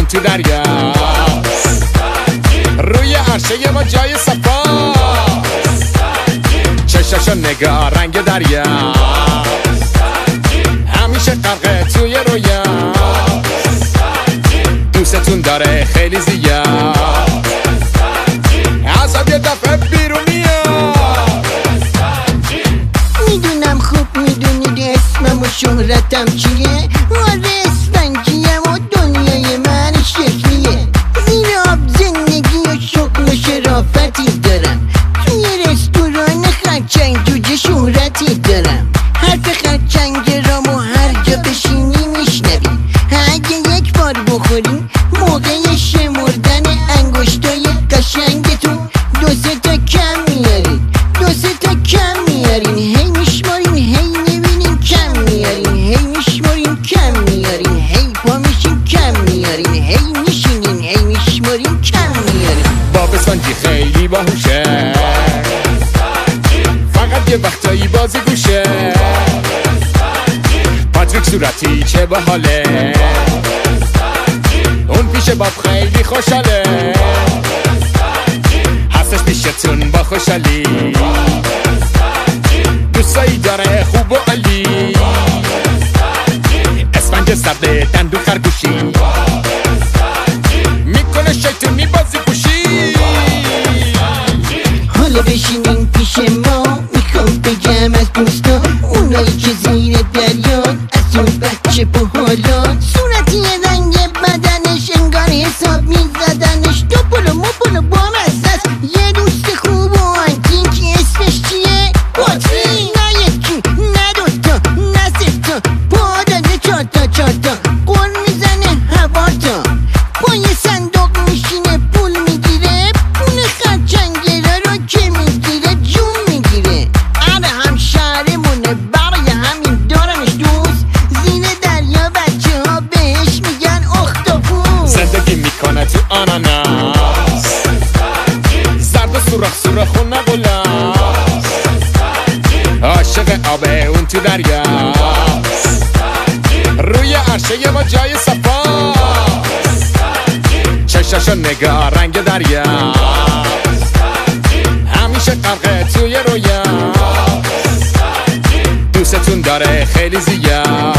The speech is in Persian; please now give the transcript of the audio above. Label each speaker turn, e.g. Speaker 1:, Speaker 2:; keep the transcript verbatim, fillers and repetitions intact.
Speaker 1: تو دریا، روی عرشه ما جای صفا، چشاشو نگاه رنگ دریا، همیشه غرقه توی رویا، دوستتون داره خیلی زیاد، ازت یه دفعه بیرون میاد.
Speaker 2: میدونم خوب میدونید اسمم و شهرتم چیه، آره اسفنگیم و دنیای من شکلیه، زیر آب زندگی و شغل و شرافتی دارم، توی رستوران خرچنگ جوجه شهرتی دارم، حرف خرچنگ رامو هر جا بشینی میشنوی، اگه یک بار بخورین موقع شمردن انگشتای قشنگتون دو سه تا کم میارین، دو سه تا کم میارین، هی میشمارین هی میبینین کم میارین، هی میشمارین کم میارین، هی پا میشین کم میارین، هی میشینین هی میشمارین کم میارین.
Speaker 1: باب سانجی خیلی باهوشه، فقط یه وقتایی بازی گوشه، پاتریک صورتی چه باحاله، اون پیش باب خیلی خوشحاله، هستش پیشتون با خوشحالی، دوستایی داره خوب و عالی، اسفنج سرده دندون خرگوشی، میکنه شیطونی بازی گوشی.
Speaker 2: حالا بشینین پیش ما، میخوام بگم از دوستا اونایی که زیر دریان، از اون بچه باحالان، صورتی رنگ بدنش انگار حساب میزدنش، دو پلو مو پلو با مزدست، یه دوست خوب و آنتین که اسمش چیه؟ پاتریک. نه یکی نه دوتا نه سه تا، پا داده چار تا چار تا، قول میزنه هوا تا، با یه صندوق میشینه پول میگیره، پول خرچنگیره رو که میگیره جون میگیره، آره هم شهرمونه برای همین دارمش دوست، زیر دریا بچه ها بهش میگن اختاپوس،
Speaker 1: زندگی میکنه تو آناناس، زرد و سوراخ سوراخ و نبولاس، عاشق آبه اون تو دریا، روی عرشه ما جای صفا، چشاشو نگاه رنگ دریا، همیشه غرقه توی رویا، دوستتون داره خیلی زیاد.